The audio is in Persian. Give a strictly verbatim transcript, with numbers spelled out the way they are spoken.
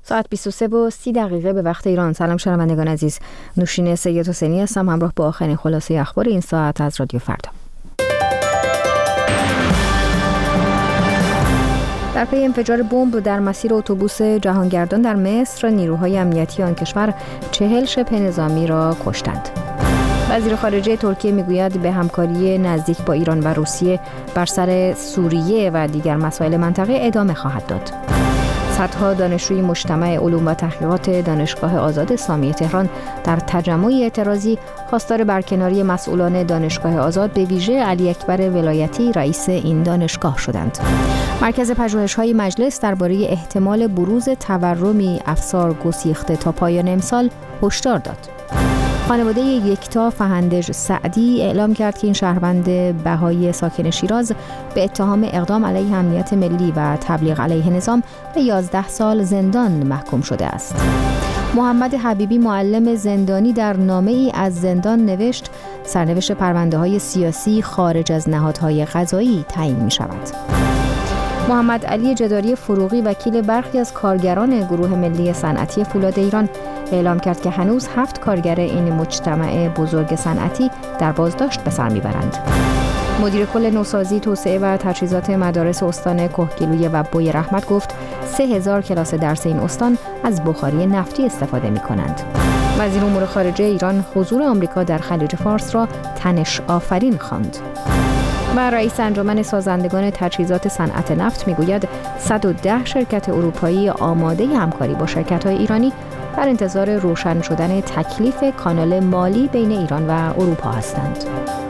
ساعت بیست و سه و سی دقیقه به وقت ایران. سلام شنوندگان عزیز، نوشین سید حسینی هستم همراه با آخرین خلاصه اخبار این ساعت از رادیو فردا. در پی انفجار بمب در مسیر اتوبوس جهانگردان در مصر، نیروهای امنیتی آن کشور چهل شبه نظامی را کشتند. وزیر خارجه ترکیه میگوید به همکاری نزدیک با ایران و روسیه بر سر سوریه و دیگر مسائل منطقه ادامه خواهد داد. صدها دانشجوی مجتمع علوم و تحقیقات دانشگاه آزاد اسلامی تهران در تجمعی اعتراضی خواستار برکناری مسئولان دانشگاه آزاد به ویژه علی اکبر ولایتی رئیس این دانشگاه شدند. مرکز پژوهش‌های مجلس درباره احتمال بروز تورمی افسار گسیخته تا پایان امسال هشدار داد. خانواده یکتا فهندج سعدی اعلام کرد که این شهروند بهایی ساکن شیراز به اتهام اقدام علیه امنیت ملی و تبلیغ علیه نظام به یازده سال زندان محکوم شده است. محمد حبیبی معلم زندانی در نامه‌ای از زندان نوشت سرنوشت پرونده‌های سیاسی خارج از نهادهای قضایی تعیین می‌شود. محمد علی جداری فروغی وکیل برخی از کارگران گروه ملی صنعتی فولاد ایران اعلام کرد که هنوز هفت کارگر این مجتمع بزرگ صنعتی در بازداشت به سر میبرند. مدیر کل نوسازی، توسعه و تجهیزات مدارس استان کهگیلویه و بوی رحمت گفت سه هزار کلاس درس این استان از بخاری نفتی استفاده می کنند. وزیر امور خارجه ایران حضور آمریکا در خلیج فارس را تنش آفرین خواند. و رئیس انجمن سازندگان تجهیزات صنعت نفت میگوید صد و ده شرکت اروپایی آماده همکاری با شرکت‌های ایرانی در انتظار روشن شدن تکلیف کانال مالی بین ایران و اروپا هستند.